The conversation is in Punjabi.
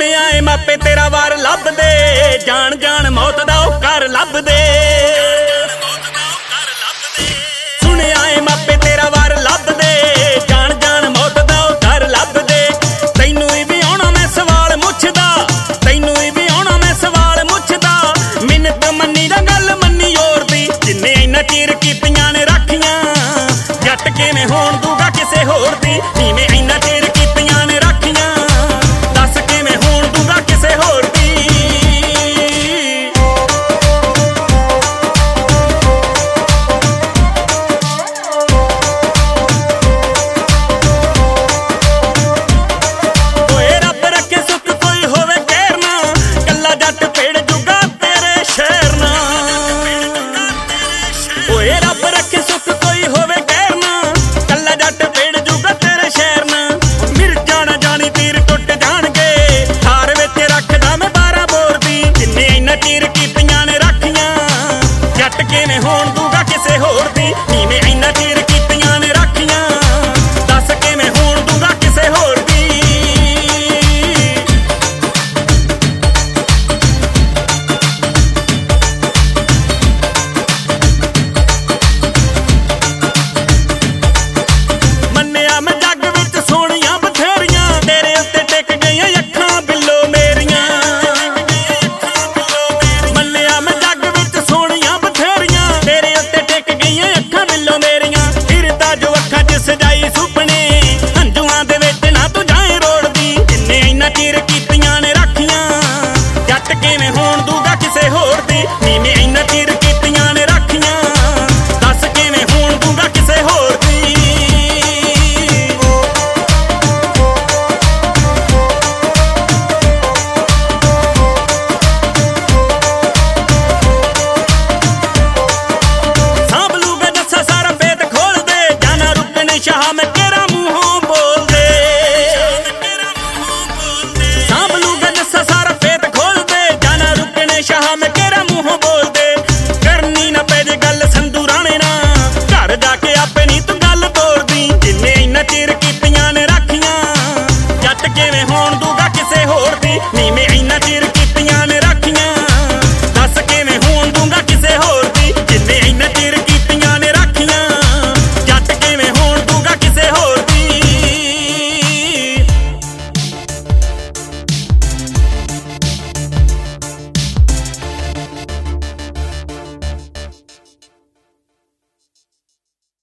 ਸੁਣਿਆ ਏ ਮਾਪੇ ਤੇਰਾ ਵਾਰ ਲੱਭਦੇ, ਜਾਣ ਜਾਣ ਮੌਤ ਦਾ ਉਹ ਘਰ ਲੱਭਦੇ। ਸੁਣਿਆ ਏ ਮਾਪੇ ਤੇਰਾ ਵਾਰ ਲੱਭਦੇ, ਜਾਣ ਜਾਣ ਮੌਤ ਦਾ ਉਹ ਘਰ ਲੱਭਦੇ। ਤੈਨੂੰ ਵੀ ਆਉਣਾ ਮੈਂ ਸਵਾਲ ਮੁੱਛਦਾ, ਤੈਨੂੰ ਵੀ ਆਉਣਾ ਮੈਂ ਸਵਾਲ ਮੁੱਛਦਾ। ਮਿੰਨਤ ਮੰਨੀ ਦਾ ਗੱਲ ਮੰਨੀ ਹੋਰ ਦੀ, ਜਿੰਨੇ ਇੰਨਾ ਚਿਰ ਕੀਤੀਆਂ ਨੇ ਰਾਖੀਆਂ, ਜੱਟ ਕਿਵੇਂ ਹੋਣ ਦੂਗਾ ਕਿਸੇ ਹੋਰ ਦੀ। ਜਿਵੇਂ ਇੰਨਾ ਚਿਰ ਕੀਤੀਆਂ ਨੇ ਰਾਖੀਆਂ, ਦੱਸ ਕਿਵੇਂ ਹੋਣ ਦੂਗਾ ਕਿਸੇ ਹੋਰ ਦੀ। ਓਏ ਰੱਬ ਰੱਖੇ ਸੁੱਖ ਕੋਈ ਹੋਵੇ ਕਹਿਰ ਨਾ, ਕੱਲਾ ਜੱਟ ਪੇੜ ਜੁਗਾ ਤੇਰੇ ਸ਼ਹਿਰ ਨਾ। ਓਏ ਰੱਬ ਰੱਖੇ ਸੁੱਖ ਕੋਈ ਹੋਵੇ ਕਹਿਰ ਨਾ, ਕੱਲਾ ਜੱਟ ਪੇੜ ਜੁਗਾ ਤੇਰੇ ਸ਼ਹਿਰ ਨਾ। ਮਿਰਜ਼ਾਂ ਨਾ ਜਾਣੀ ਤੀਰ ਟੁੱਟ ਜਾਣਗੇ, ਹਾਰ ਵਿੱਚ ਰੱਖਦਾ ਮੈਂ 12 ਬੋਰ ਦੀ। ਜਿੰਨੇ ਇੰਨਾ ਚਿਰ ਕੀਤੀਆਂ ਨੇ ਰਾਖੀਆਂ, ਜੱਟ ਕਿਵੇਂ ਹੋਣ ਦੂਗਾ ਕਿਸੇ ਹੋਰ ਦੀ। ਜਿਵੇਂ ਇੰਨਾ ਚਿਰ ਕੀਤੀਆਂ ਨੇ ਰਾਖੀਆਂ, ਦੱਸ ਕਿਵੇਂ ਹੋਣ ਦੂਗਾ ਕਿਸੇ ਹੋਰ ਦੀ। ਮੰਨਿਆ ਮੈਂ ਜੱਗ ਵਿੱਚ ਸੋਹਣੀਆਂ ਬਥੇਰੀਆਂ, ਤੇਰੇ ਉੱਤੇ ਟਿਕ ਗਈਆਂ ਅੱਖਾਂ ਬਿੱਲੋ ਮੇਰੀਆਂ। ਮੰਨਿਆ ਮੈਂ ਜੱਗ ਵਿੱਚ ਸੋਹਣੀਆਂ ਬਥੇਰੀਆਂ, ਤੇਰੇ ਉੱਤੇ ਟਿਕ ਗਈਆਂ ਅੱਖਾਂ ਬਿੱਲੋ ਮੇਰੀਆਂ। ਫਿਰਦਾ ਜੋ ਅੱਖਾਂ 'ਚ ਸਜਾਈ ਸੁਪਨੇ, ਹੰਝੂਆਂ ਦੇ ਵਿੱਚ ਨਾ ਤੂੰ ਜਾਏ ਰੋੜਦੀ। ਜਿੰਨੇ ਇੰਨਾ ਚਿਰ ਕੀਤੀਆਂ ਨੇ ਰਾਖੀਆਂ, ਜੱਟ ਕਿਵੇਂ ਹੋਣ ਦੂਗਾ ਕਿਸੇ ਹੋਰ ਦੀ। ਜਿਵੇਂ ਇੰਨਾ ਚਿਰ ਕੀਤੀਆਂ ਨੇ ਰਾਖੀਆਂ, ਦੱਸ ਕਿਵੇਂ ਹੋਣ ਦੂਗਾ ਕਿਸੇ ਹੋਰ ਦੀ। ਸਾਂਭ ਲੂਗਾ ਜੱਸਾ ਸਾਰਾ ਭੇਤ ਖੋਲ ਦੇ, ਜਾਣਾ ਰੁਕਣੇ ਸ਼ਾਹ ਮੈਂ ਤੇਰਾ ਮੂੰਹੋਂ ਬੋਲ ਦੇ। ਸਾਂਭ ਲੂਗਾ ਜੱਸਾ ਸਾਰਾ ਭੇਤ ਖੋਲ ਦੇ, ਜਾਣਾ ਰੁਕਣੇ ਸ਼ਾਹ ਮੈਂ ਤੇਰਾ ਮੂੰਹੋਂ ਬੋਲ ਦੇ। ਕਰਨੀ ਨਾ ਪੈ ਜੇ ਗੱਲ ਸੰਧੂ ਰਾਣੇ ਨਾਲ, ਘਰ ਜਾ ਕੇ ਆਪੇ ਨੀ ਤੂੰ ਗੱਲ ਤੋਰਦੀ। ਜਿੰਨੇ ਇੰਨਾ ਚਿਰ ਕੀਤੀਆਂ ਨੇ ਰਾਖੀਆਂ, ਜੱਟ ਕਿਵੇਂ ਹੋਣ ਦੂਗਾ ਕਿਸੇ ਹੋਰ ਦੀ। ਨੀ